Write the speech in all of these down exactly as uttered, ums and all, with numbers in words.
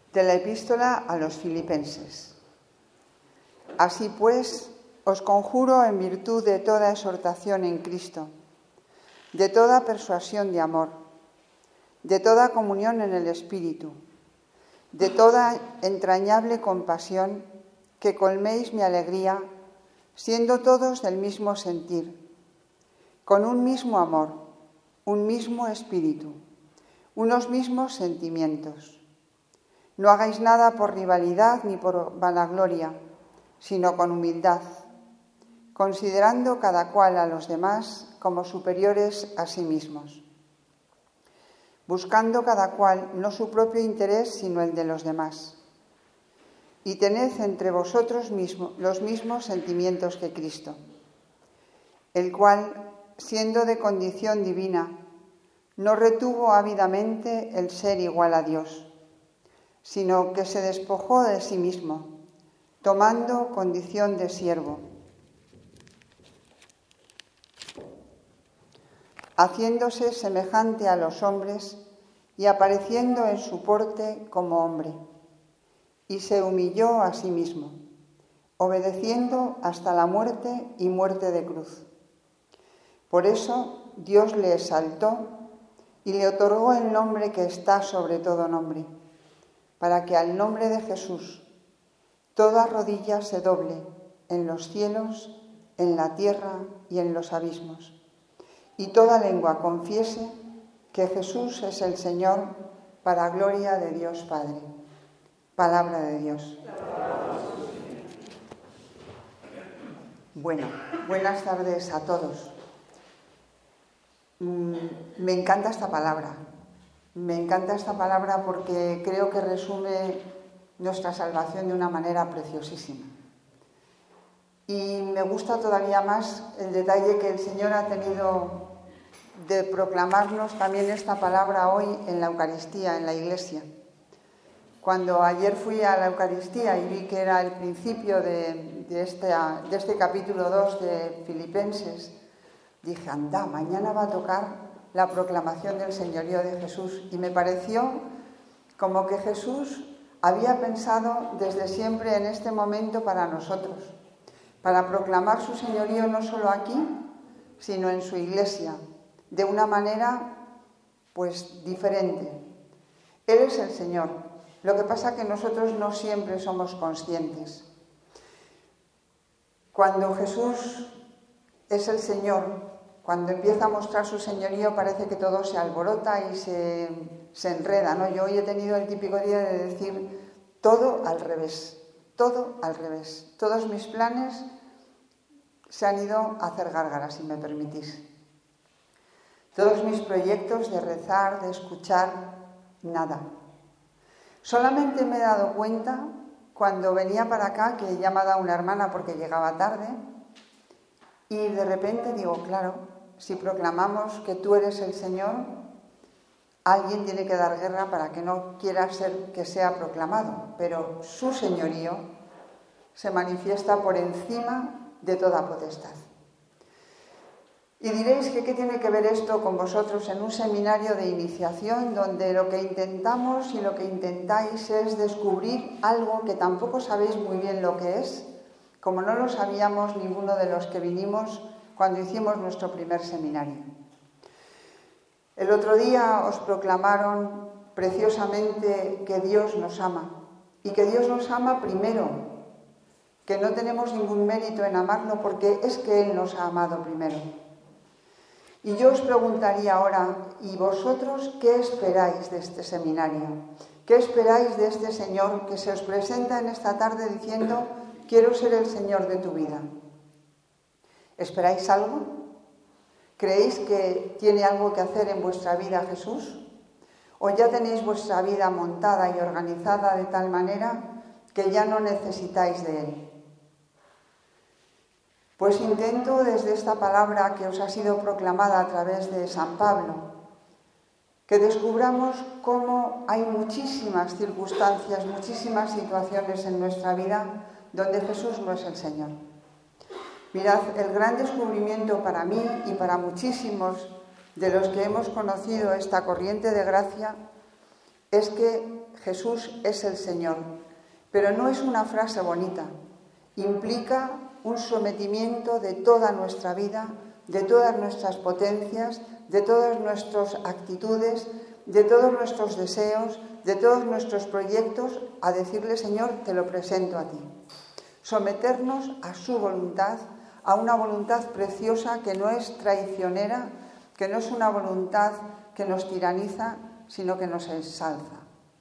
De la epístola a los Filipenses. Así pues, os conjuro en virtud de toda exhortación en Cristo, de toda persuasión de amor, de toda comunión en el Espíritu, de toda entrañable compasión, que colméis mi alegría, siendo todos del mismo sentir, con un mismo amor, un mismo espíritu, unos mismos sentimientos. No hagáis nada por rivalidad ni por vanagloria, sino con humildad, considerando cada cual a los demás como superiores a sí mismos, buscando cada cual no su propio interés, sino el de los demás. Y tened entre vosotros mismos los mismos sentimientos que Cristo, el cual, siendo de condición divina, no retuvo ávidamente el ser igual a Dios, sino que se despojó de sí mismo, tomando condición de siervo, haciéndose semejante a los hombres y apareciendo en su porte como hombre, y se humilló a sí mismo, obedeciendo hasta la muerte y muerte de cruz. Por eso Dios le exaltó y le otorgó el nombre que está sobre todo nombre, para que al nombre de Jesús toda rodilla se doble en los cielos, en la tierra y en los abismos, y toda lengua confiese que Jesús es el Señor, para gloria de Dios Padre. Palabra de Dios. Bueno, buenas tardes a todos. Me encanta esta palabra. Me encanta esta palabra porque creo que resume nuestra salvación de una manera preciosísima. Y me gusta todavía más el detalle que el Señor ha tenido de proclamarnos también esta palabra hoy en la Eucaristía, en la Iglesia. Cuando ayer fui a la Eucaristía y vi que era el principio de, de, este, de este capítulo dos de Filipenses, dije, anda, mañana va a tocar la proclamación del señorío de Jesús. Y me pareció como que Jesús había pensado desde siempre en este momento para nosotros, para proclamar su señorío no solo aquí, sino en su Iglesia, de una manera, pues, diferente. Él es el Señor. Lo que pasa es que nosotros no siempre somos conscientes. Cuando Jesús es el Señor, cuando empieza a mostrar su señorío, parece que todo se alborota y se, se enreda, ¿no? Yo hoy he tenido el típico día de decir todo al revés, todo al revés. Todos mis planes se han ido a hacer gárgaras, si me permitís. Todos mis proyectos de rezar, de escuchar, nada. Solamente me he dado cuenta cuando venía para acá, que ya me ha dado una hermana porque llegaba tarde, y de repente digo, claro, si proclamamos que tú eres el Señor, alguien tiene que dar guerra para que no quiera ser que sea proclamado, pero su señorío se manifiesta por encima de toda potestad. Y diréis que qué tiene que ver esto con vosotros en un seminario de iniciación donde lo que intentamos y lo que intentáis es descubrir algo que tampoco sabéis muy bien lo que es, como no lo sabíamos ninguno de los que vinimos cuando hicimos nuestro primer seminario. El otro día os proclamaron preciosamente que Dios nos ama y que Dios nos ama primero, que no tenemos ningún mérito en amarlo porque es que Él nos ha amado primero. Y yo os preguntaría ahora, ¿y vosotros qué esperáis de este seminario? ¿Qué esperáis de este Señor que se os presenta en esta tarde diciendo, quiero ser el Señor de tu vida? ¿Esperáis algo? ¿Creéis que tiene algo que hacer en vuestra vida Jesús? ¿O ya tenéis vuestra vida montada y organizada de tal manera que ya no necesitáis de Él? Pues intento desde esta palabra que os ha sido proclamada a través de San Pablo, que descubramos cómo hay muchísimas circunstancias, muchísimas situaciones en nuestra vida donde Jesús no es el Señor. Mirad, el gran descubrimiento para mí y para muchísimos de los que hemos conocido esta corriente de gracia es que Jesús es el Señor, pero no es una frase bonita, implica un sometimiento de toda nuestra vida, de todas nuestras potencias, de todas nuestras actitudes, de todos nuestros deseos, de todos nuestros proyectos, a decirle, Señor, te lo presento a ti. Someternos a su voluntad, a una voluntad preciosa que no es traicionera, que no es una voluntad que nos tiraniza, sino que nos ensalza.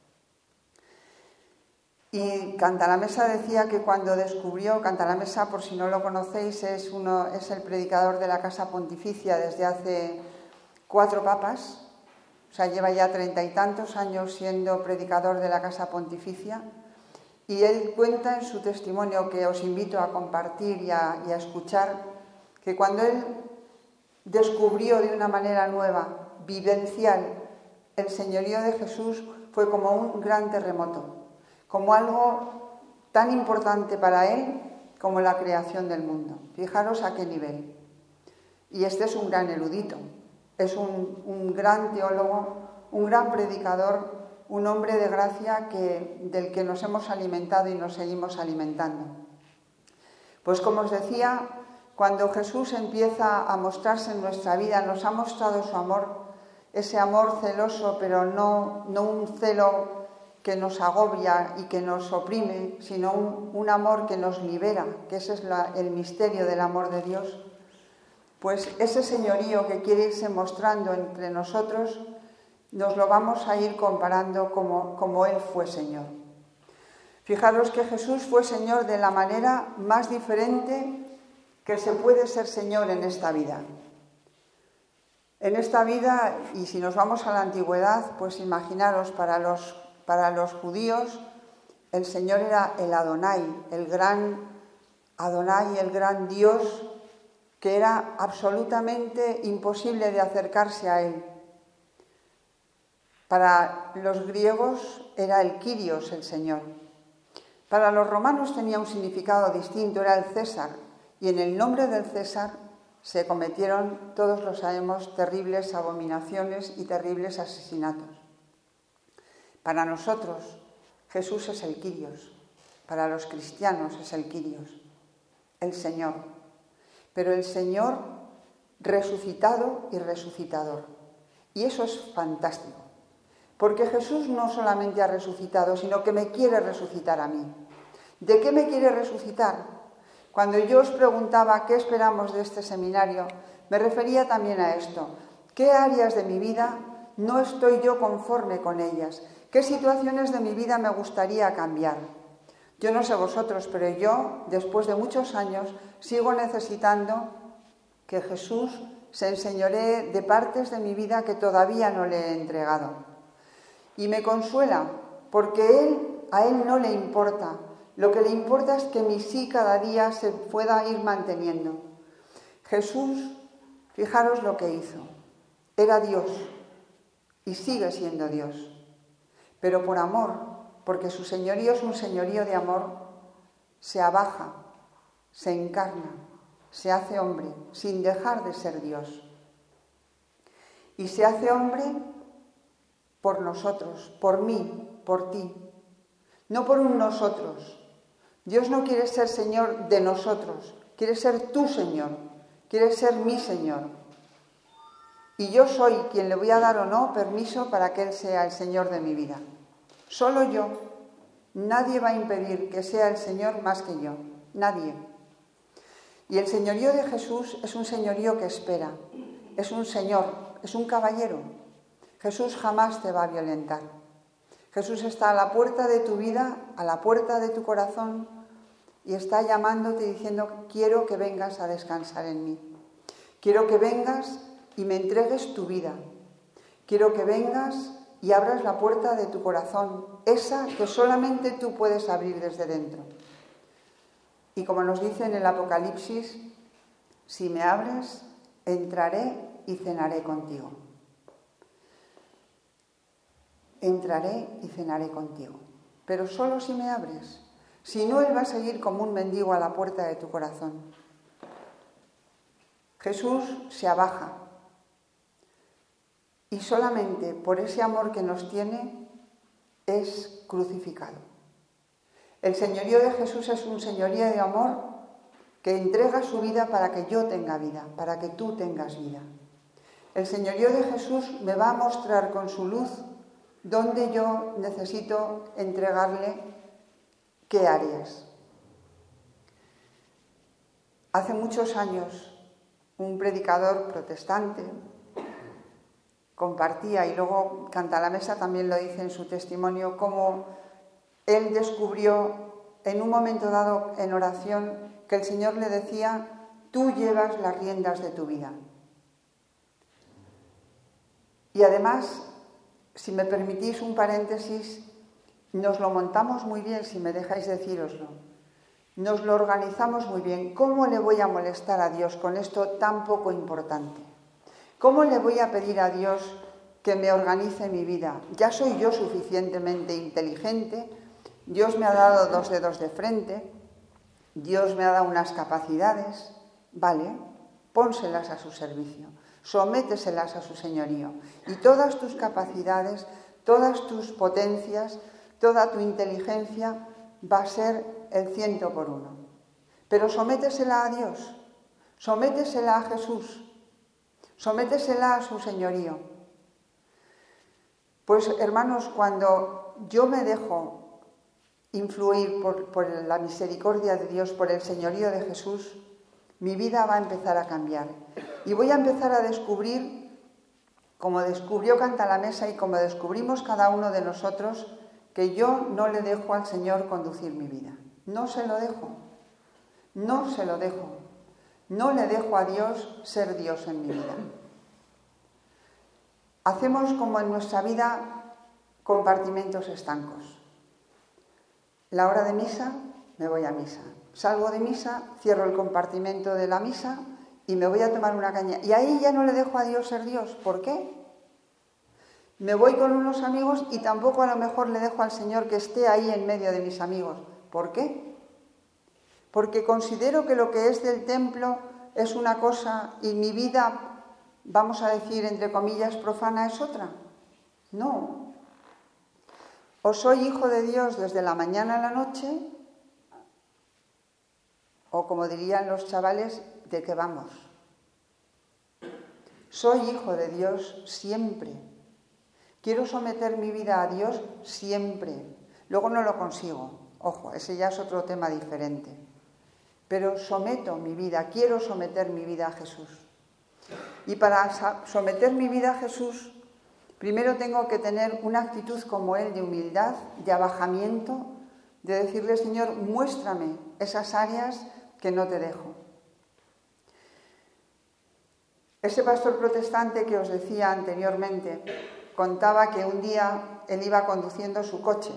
Y Cantalamessa decía que cuando descubrió, Cantalamessa, por si no lo conocéis, es, uno, es el predicador de la Casa Pontificia desde hace cuatro papas, o sea, lleva ya treinta y tantos años siendo predicador de la Casa Pontificia, y él cuenta en su testimonio, que os invito a compartir y a, y a escuchar, que cuando él descubrió de una manera nueva, vivencial, el señorío de Jesús, fue como un gran terremoto, como algo tan importante para él como la creación del mundo. Fijaros a qué nivel. Y este es un gran erudito, es un, un gran teólogo, un gran predicador, un hombre de gracia que, del que nos hemos alimentado y nos seguimos alimentando. Pues como os decía, cuando Jesús empieza a mostrarse en nuestra vida, nos ha mostrado su amor, ese amor celoso, pero no, no un celo que nos agobia y que nos oprime, sino un, un amor que nos libera, que ese es la, el misterio del amor de Dios. Pues ese señorío que quiere irse mostrando entre nosotros, nos lo vamos a ir comparando como, como Él fue Señor. Fijaros que Jesús fue Señor de la manera más diferente que se puede ser Señor en esta vida. En esta vida, y si nos vamos a la antigüedad, pues imaginaros, para los, para los judíos, el Señor era el Adonai, el gran Adonai, el gran Dios, que era absolutamente imposible de acercarse a Él. Para los griegos era el Kyrios, el Señor. Para los romanos tenía un significado distinto, era el César, y en el nombre del César se cometieron, todos lo sabemos, terribles abominaciones y terribles asesinatos. Para nosotros, Jesús es el Kyrios, para los cristianos es el Kyrios, el Señor, pero el Señor resucitado y resucitador. Y eso es fantástico, porque Jesús no solamente ha resucitado, sino que me quiere resucitar a mí. ¿De qué me quiere resucitar? Cuando yo os preguntaba qué esperamos de este seminario, me refería también a esto. ¿Qué áreas de mi vida no estoy yo conforme con ellas? ¿Qué situaciones de mi vida me gustaría cambiar? Yo no sé vosotros, pero yo, después de muchos años, sigo necesitando que Jesús se enseñoree de partes de mi vida que todavía no le he entregado. Y me consuela, porque él, a Él no le importa. Lo que le importa es que mi sí cada día se pueda ir manteniendo. Jesús, fijaros lo que hizo. Era Dios y sigue siendo Dios. Pero por amor, porque su señorío es un señorío de amor, se abaja, se encarna, se hace hombre, sin dejar de ser Dios. Y se hace hombre por nosotros, por mí, por ti, no por un nosotros. Dios no quiere ser Señor de nosotros, quiere ser tu Señor, quiere ser mi Señor. Y yo soy quien le voy a dar o no permiso para que Él sea el Señor de mi vida. Solo yo. Nadie va a impedir que sea el Señor más que yo. Nadie. Y el señorío de Jesús es un señorío que espera. Es un Señor, es un caballero. Jesús jamás te va a violentar. Jesús está a la puerta de tu vida, a la puerta de tu corazón, y está llamándote y diciendo, quiero que vengas a descansar en mí. Quiero que vengas y me entregues tu vida. Quiero que vengas y abras la puerta de tu corazón, esa que solamente tú puedes abrir desde dentro. Y como nos dice en el Apocalipsis, si me abres, entraré y cenaré contigo. Entraré y cenaré contigo, pero solo si me abres. Si no, Él va a seguir como un mendigo a la puerta de tu corazón. Jesús se abaja y solamente por ese amor que nos tiene, es crucificado. El señorío de Jesús es un señorío de amor que entrega su vida para que yo tenga vida, para que tú tengas vida. El señorío de Jesús me va a mostrar con su luz dónde yo necesito entregarle qué áreas. Hace muchos años, un predicador protestante compartía, y luego Cantalamessa también lo dice en su testimonio, cómo él descubrió en un momento dado en oración que el Señor le decía: tú llevas las riendas de tu vida. Y además, si me permitís un paréntesis, nos lo montamos muy bien, si me dejáis decíroslo. Nos lo organizamos muy bien. ¿Cómo le voy a molestar a Dios con esto tan poco importante? ¿Cómo le voy a pedir a Dios que me organice mi vida? Ya soy yo suficientemente inteligente, Dios me ha dado dos dedos de frente, Dios me ha dado unas capacidades, vale, pónselas a su servicio, sométeselas a su señorío. Y todas tus capacidades, todas tus potencias, toda tu inteligencia va a ser el ciento por uno. Pero sométesela a Dios, sométesela a Jesús, sométesela a su señorío. Pues, hermanos, cuando yo me dejo influir por, por la misericordia de Dios, por el señorío de Jesús, mi vida va a empezar a cambiar. Y voy a empezar a descubrir, como descubrió Cantalamessa y como descubrimos cada uno de nosotros, que yo no le dejo al Señor conducir mi vida. No se lo dejo. No se lo dejo. No le dejo a Dios ser Dios en mi vida. Hacemos como en nuestra vida compartimentos estancos. La hora de misa, me voy a misa. Salgo de misa, cierro el compartimento de la misa y me voy a tomar una caña. Y ahí ya no le dejo a Dios ser Dios. ¿Por qué? Me voy con unos amigos y tampoco a lo mejor le dejo al Señor que esté ahí en medio de mis amigos. ¿Por qué? Porque considero que lo que es del templo es una cosa y mi vida, vamos a decir entre comillas, profana es otra. No. O soy hijo de Dios desde la mañana a la noche, o como dirían los chavales, ¿de qué vamos? Soy hijo de Dios siempre. Quiero someter mi vida a Dios siempre. Luego no lo consigo. Ojo, ese ya es otro tema diferente. Pero someto mi vida, quiero someter mi vida a Jesús. Y para someter mi vida a Jesús, primero tengo que tener una actitud como Él de humildad, de abajamiento, de decirle: Señor, muéstrame esas áreas que no te dejo. Ese pastor protestante que os decía anteriormente contaba que un día él iba conduciendo su coche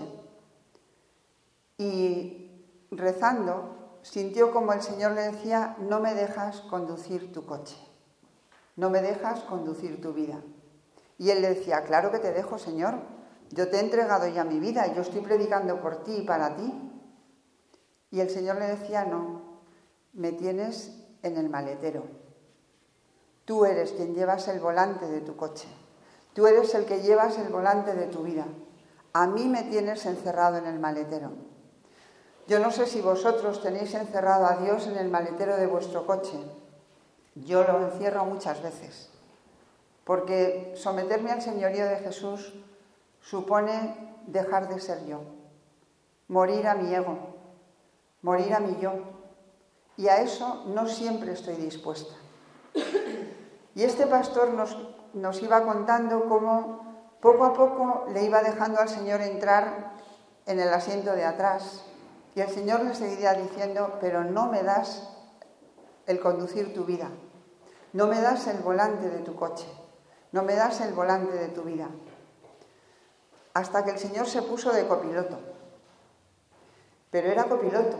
y rezando sintió como el Señor le decía: no me dejas conducir tu coche, no me dejas conducir tu vida. Y él le decía: claro que te dejo, Señor, yo te he entregado ya mi vida, yo estoy predicando por ti y para ti. Y el Señor le decía: no, me tienes en el maletero. Tú eres quien llevas el volante de tu coche. Tú eres el que llevas el volante de tu vida. A mí me tienes encerrado en el maletero. Yo no sé si vosotros tenéis encerrado a Dios en el maletero de vuestro coche. Yo lo encierro muchas veces. Porque someterme al señorío de Jesús supone dejar de ser yo. Morir a mi ego. Morir a mi yo. Y a eso no siempre estoy dispuesta. Y este pastor nos, nos iba contando cómo poco a poco le iba dejando al Señor entrar en el asiento de atrás. Y el Señor le seguía diciendo: pero no me das el conducir tu vida. No me das el volante de tu coche. No me das el volante de tu vida. Hasta que el Señor se puso de copiloto. Pero era copiloto.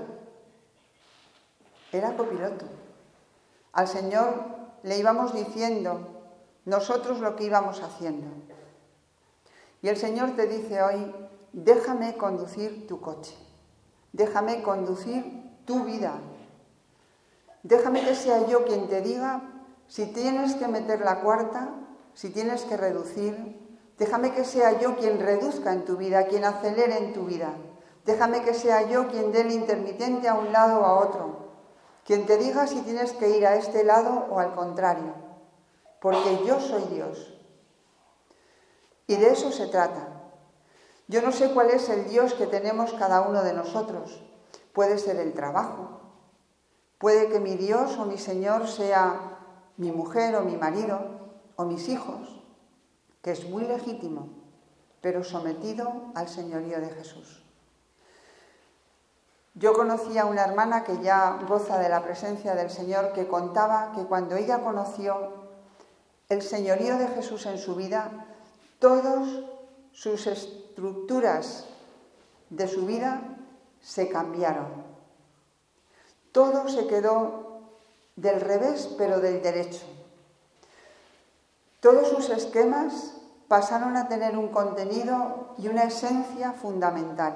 Era copiloto. Al Señor le íbamos diciendo nosotros lo que íbamos haciendo. Y el Señor te dice hoy: déjame conducir tu coche. Déjame conducir tu vida. Déjame que sea yo quien te diga si tienes que meter la cuarta, si tienes que reducir, Déjame que sea yo quien reduzca en tu vida, quien acelere en tu vida. Déjame que sea yo quien dé el intermitente a un lado o a otro, quien te diga si tienes que ir a este lado o al contrario, porque yo soy Dios. Y de eso se trata. Yo no sé cuál es el Dios que tenemos cada uno de nosotros. Puede ser el trabajo. Puede que mi Dios o mi Señor sea mi mujer o mi marido o mis hijos, que es muy legítimo, pero sometido al señorío de Jesús. Yo conocí a una hermana que ya goza de la presencia del Señor, que contaba que cuando ella conoció el señorío de Jesús en su vida, todas sus estructuras de su vida se cambiaron. Todo se quedó del revés, pero del derecho. Todos sus esquemas pasaron a tener un contenido y una esencia fundamental.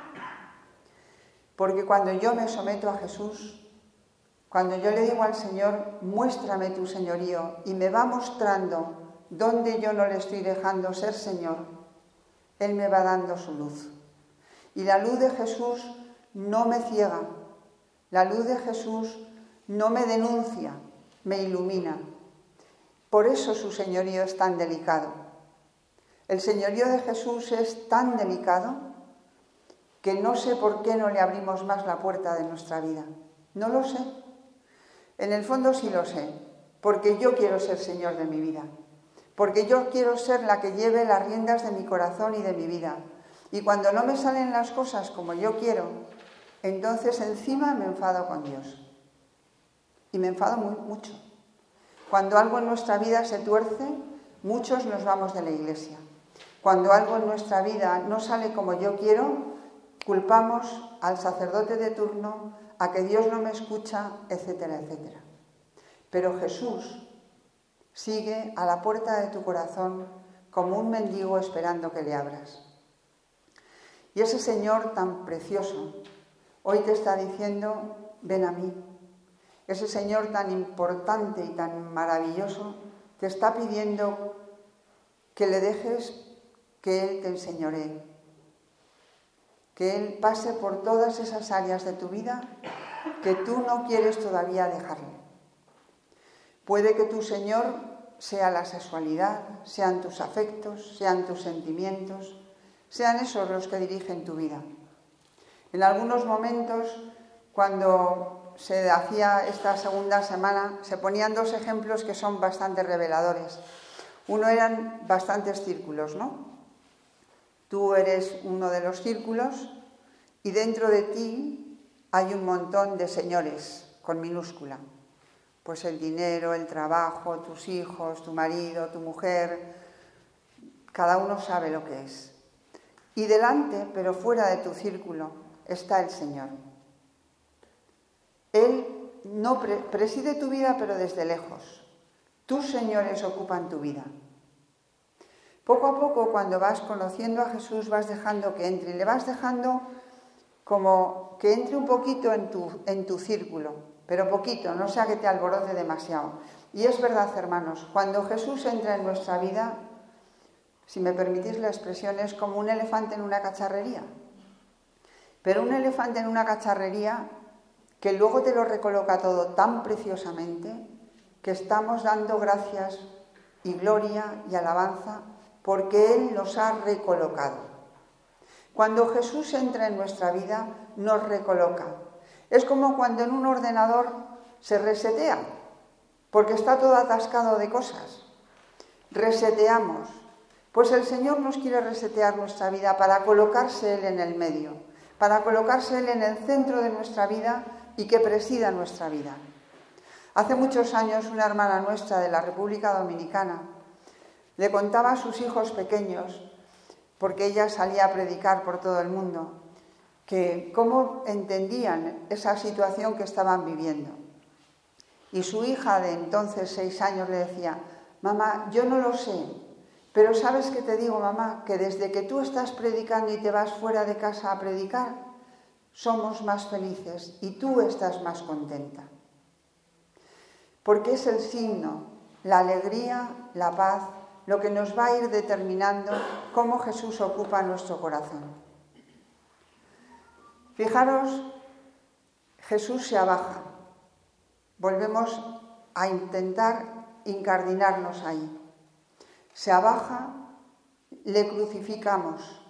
Porque cuando yo me someto a Jesús, cuando yo le digo al Señor, muéstrame tu señorío, y me va mostrando dónde yo no le estoy dejando ser Señor, Él me va dando su luz. Y la luz de Jesús no me ciega, la luz de Jesús no me denuncia, me ilumina. Por eso su señorío es tan delicado. El señorío de Jesús es tan delicado que no sé por qué no le abrimos más la puerta de nuestra vida. No lo sé. En el fondo sí lo sé, porque yo quiero ser Señor de mi vida, porque yo quiero ser la que lleve las riendas de mi corazón y de mi vida. Y cuando no me salen las cosas como yo quiero, entonces encima me enfado con Dios. Y me enfado muy, mucho. Cuando algo en nuestra vida se tuerce, muchos nos vamos de la iglesia. Cuando algo en nuestra vida no sale como yo quiero, culpamos al sacerdote de turno, a que Dios no me escucha, etcétera, etcétera. Pero Jesús sigue a la puerta de tu corazón como un mendigo esperando que le abras. Y ese Señor tan precioso hoy te está diciendo, ven a mí. Ese Señor tan importante y tan maravilloso te está pidiendo que le dejes que Él te enseñoree, que Él pase por todas esas áreas de tu vida que tú no quieres todavía dejarle. Puede que tu Señor sea la sexualidad, sean tus afectos, sean tus sentimientos, sean esos los que dirigen tu vida. En algunos momentos, cuando se hacía esta segunda semana, se ponían dos ejemplos que son bastante reveladores. Uno eran bastantes círculos, ¿no? Tú eres uno de los círculos y dentro de ti hay un montón de señores con minúscula. Pues el dinero, el trabajo, tus hijos, tu marido, tu mujer, cada uno sabe lo que es. Y delante, pero fuera de tu círculo, está el Señor. Él no pre- preside tu vida, pero desde lejos. Tus señores ocupan tu vida. Poco a poco, cuando vas conociendo a Jesús, vas dejando que entre, y le vas dejando como que entre un poquito en tu, en tu círculo, pero poquito, no sea que te alborote demasiado. Y es verdad, hermanos, cuando Jesús entra en nuestra vida, si me permitís la expresión, es como un elefante en una cacharrería. Pero un elefante en una cacharrería que luego te lo recoloca todo tan preciosamente que estamos dando gracias y gloria y alabanza porque Él nos ha recolocado. Cuando Jesús entra en nuestra vida, nos recoloca. Es como cuando en un ordenador se resetea, porque está todo atascado de cosas. Reseteamos. Pues el Señor nos quiere resetear nuestra vida para colocarse Él en el medio, para colocarse Él en el centro de nuestra vida y que presida nuestra vida. Hace muchos años una hermana nuestra de la República Dominicana le contaba a sus hijos pequeños, porque ella salía a predicar por todo el mundo, que cómo entendían esa situación que estaban viviendo. Y su hija de entonces, seis años, le decía, mamá, yo no lo sé, pero ¿sabes qué te digo, mamá? Que desde que tú estás predicando y te vas fuera de casa a predicar, somos más felices y tú estás más contenta. Porque es el signo, la alegría, la paz, lo que nos va a ir determinando cómo Jesús ocupa nuestro corazón. Fijaros, Jesús se abaja. Volvemos a intentar incardinarnos ahí. Se abaja, le crucificamos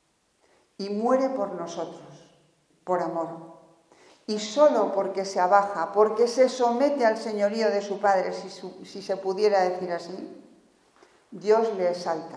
y muere por nosotros, por amor. Y solo porque se abaja, porque se somete al señorío de su Padre, si, su, si se pudiera decir así, Dios le exalta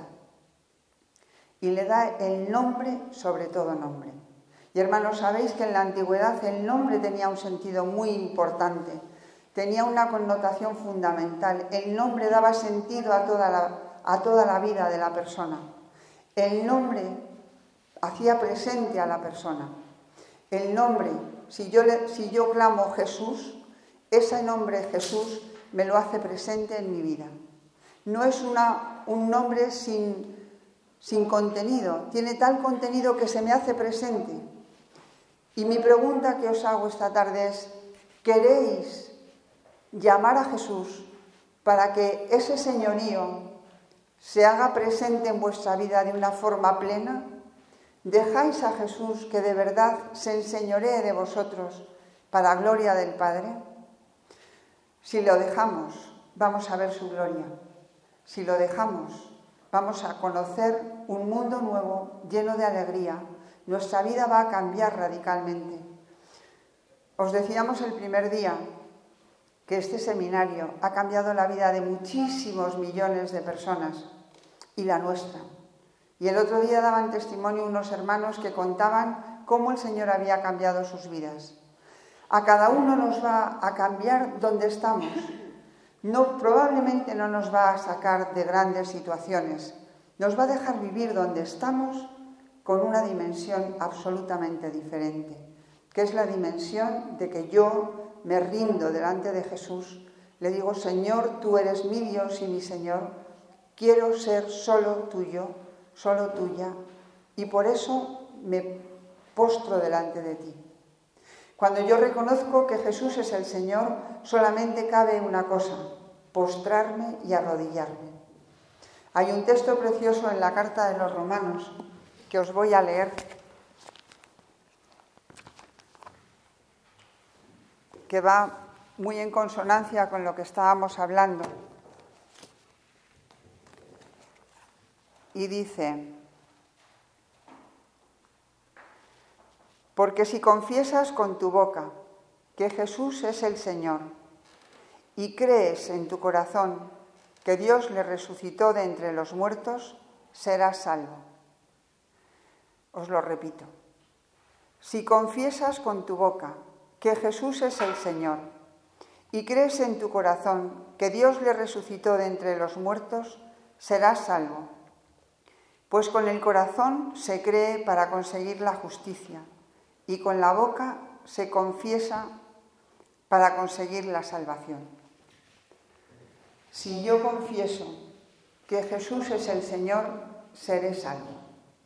y le da el nombre sobre todo nombre. Y hermanos, sabéis que en la antigüedad el nombre tenía un sentido muy importante, tenía una connotación fundamental. El nombre daba sentido a toda la, a toda la vida de la persona. El nombre hacía presente a la persona. El nombre, si yo, le, si yo clamo Jesús, ese nombre Jesús me lo hace presente en mi vida. No es una, un nombre sin, sin contenido, tiene tal contenido que se me hace presente. Y mi pregunta que os hago esta tarde es, ¿queréis llamar a Jesús para que ese señorío se haga presente en vuestra vida de una forma plena? ¿Dejáis a Jesús que de verdad se enseñoree de vosotros para gloria del Padre? Si lo dejamos, vamos a ver su gloria. Si lo dejamos, vamos a conocer un mundo nuevo, lleno de alegría. Nuestra vida va a cambiar radicalmente. Os decíamos el primer día que este seminario ha cambiado la vida de muchísimos millones de personas y la nuestra. Y el otro día daban testimonio unos hermanos que contaban cómo el Señor había cambiado sus vidas. A cada uno nos va a cambiar donde estamos. No, probablemente no nos va a sacar de grandes situaciones. Nos va a dejar vivir donde estamos con una dimensión absolutamente diferente, que es la dimensión de que yo me rindo delante de Jesús, le digo, Señor, tú eres mi Dios y mi Señor, quiero ser solo tuyo, solo tuya, y por eso me postro delante de ti. Cuando yo reconozco que Jesús es el Señor, solamente cabe una cosa, postrarme y arrodillarme. Hay un texto precioso en la carta de los Romanos que os voy a leer, que va muy en consonancia con lo que estábamos hablando. Y dice, porque si confiesas con tu boca que Jesús es el Señor y crees en tu corazón que Dios le resucitó de entre los muertos, serás salvo. Os lo repito. Si confiesas con tu boca que Jesús es el Señor y crees en tu corazón que Dios le resucitó de entre los muertos, serás salvo. Pues con el corazón se cree para conseguir la justicia y con la boca se confiesa para conseguir la salvación. Si yo confieso que Jesús es el Señor, seré salvo.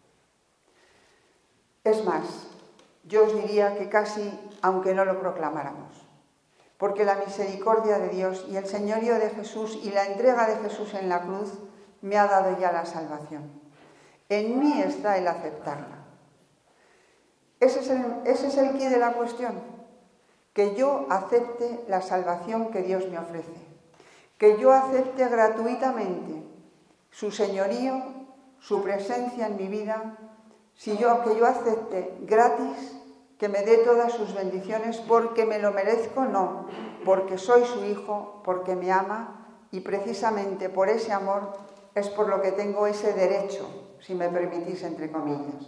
Es más, yo os diría que casi aunque no lo proclamáramos, porque la misericordia de Dios y el señorío de Jesús y la entrega de Jesús en la cruz me ha dado ya la salvación. En mí está el aceptarla. Ese es el, ese es el quid de la cuestión, que yo acepte la salvación que Dios me ofrece, que yo acepte gratuitamente su señorío, su presencia en mi vida, si yo, que yo acepte gratis que me dé todas sus bendiciones porque me lo merezco, no, porque soy su hijo, porque me ama y precisamente por ese amor es por lo que tengo ese derecho, si me permitís, entre comillas.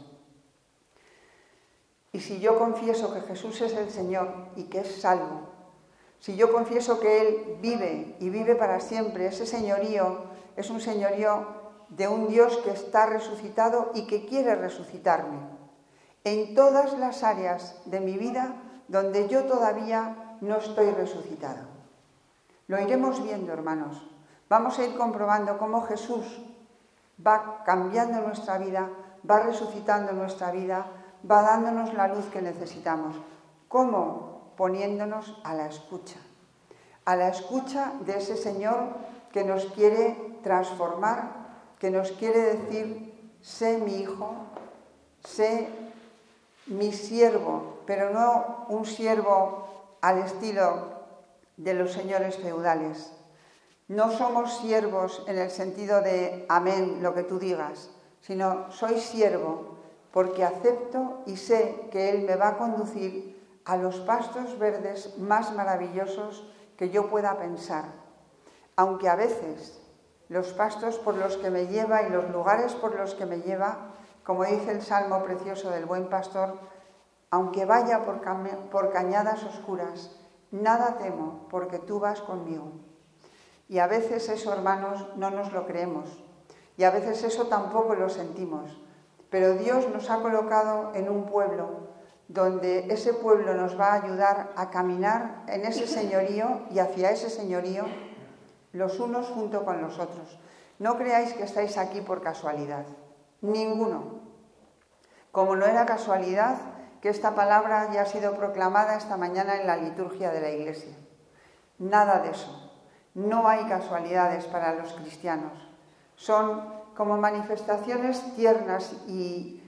Y si yo confieso que Jesús es el Señor y que es salvo, si yo confieso que Él vive y vive para siempre, ese señorío es un señorío de un Dios que está resucitado y que quiere resucitarme en todas las áreas de mi vida donde yo todavía no estoy resucitado. Lo iremos viendo, hermanos. Vamos a ir comprobando cómo Jesús va cambiando nuestra vida, va resucitando nuestra vida, va dándonos la luz que necesitamos. ¿Cómo? Poniéndonos a la escucha. A la escucha de ese Señor que nos quiere transformar que nos quiere decir, sé mi hijo, sé mi siervo, pero no un siervo al estilo de los señores feudales. No somos siervos en el sentido de amén, lo que tú digas, sino soy siervo porque acepto y sé que Él me va a conducir a los pastos verdes más maravillosos que yo pueda pensar. Aunque a veces los pastos por los que me lleva y los lugares por los que me lleva, como dice el Salmo precioso del Buen Pastor, aunque vaya por, cam- por cañadas oscuras, nada temo porque tú vas conmigo. Y a veces eso, hermanos, no nos lo creemos. Y a veces eso tampoco lo sentimos. Pero Dios nos ha colocado en un pueblo donde ese pueblo nos va a ayudar a caminar en ese señorío y hacia ese señorío los unos junto con los otros. No creáis que estáis aquí por casualidad. Ninguno. Como no era casualidad que esta palabra haya sido proclamada esta mañana en la liturgia de la Iglesia. Nada de eso. No hay casualidades para los cristianos. Son como manifestaciones tiernas y,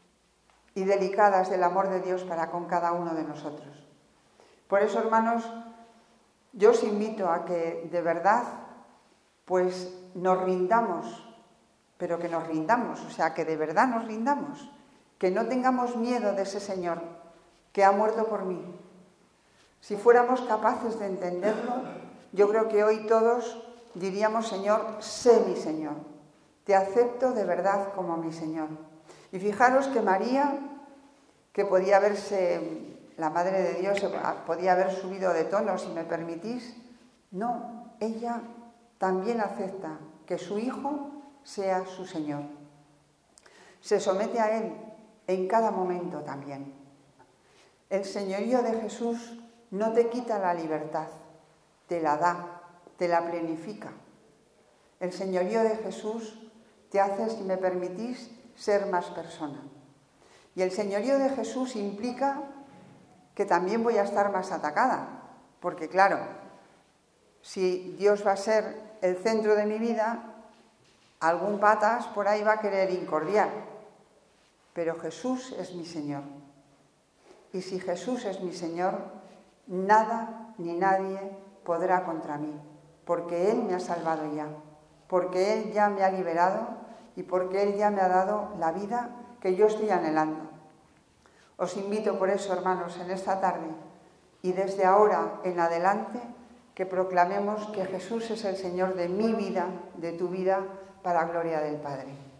y delicadas del amor de Dios para con cada uno de nosotros. Por eso, hermanos, yo os invito a que de verdad pues nos rindamos, pero que nos rindamos, o sea, que de verdad nos rindamos, que no tengamos miedo de ese Señor que ha muerto por mí. Si fuéramos capaces de entenderlo, yo creo que hoy todos diríamos, Señor, sé mi Señor, te acepto de verdad como mi Señor. Y fijaros que María, que podía haberse, la Madre de Dios, podía haber subido de tono, si me permitís, no, ella también acepta que su Hijo sea su Señor. Se somete a Él en cada momento también. El señorío de Jesús no te quita la libertad, te la da, te la plenifica. El señorío de Jesús te hace, si me permitís, ser más persona. Y el señorío de Jesús implica que también voy a estar más atacada, porque claro, si Dios va a ser el centro de mi vida, algún patas por ahí va a querer incordiar. Pero Jesús es mi Señor. Y si Jesús es mi Señor, nada ni nadie podrá contra mí, porque Él me ha salvado ya, porque Él ya me ha liberado y porque Él ya me ha dado la vida que yo estoy anhelando. Os invito por eso, hermanos, en esta tarde y desde ahora en adelante, que proclamemos que Jesús es el Señor de mi vida, de tu vida, para gloria del Padre.